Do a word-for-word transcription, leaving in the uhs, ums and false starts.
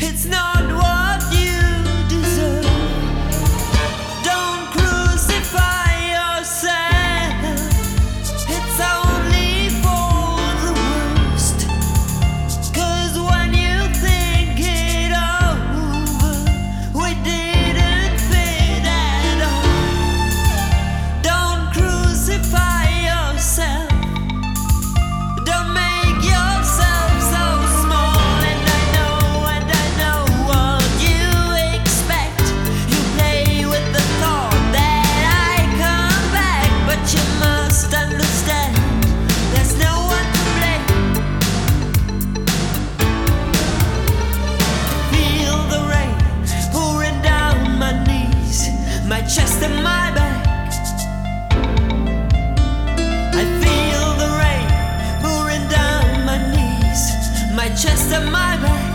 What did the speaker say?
It's not what you deserve. Don't crucify yourself. It's only for the worst. 'Cause when you think it over, we didn't fit at all. Don't crucify yourself. Don't make yourself so small. And I know, and I know what you expect. You play with the thought that I come back, but you must understand there's no one to blame. Feel the rain pouring down my knees, my chest and my back. I feel the rain pouring down my knees, my chest and my back.